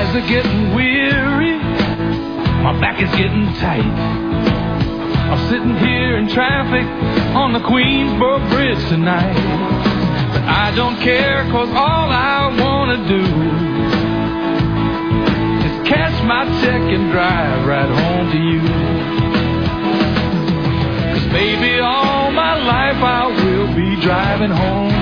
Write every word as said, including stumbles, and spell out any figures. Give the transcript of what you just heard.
eyes are getting weary, my back is getting tight. I'm sitting here in traffic on the Queensboro Bridge tonight. But I don't care, cause all I wanna do is cash my check and drive right home to you. Cause baby, all my life I will be driving home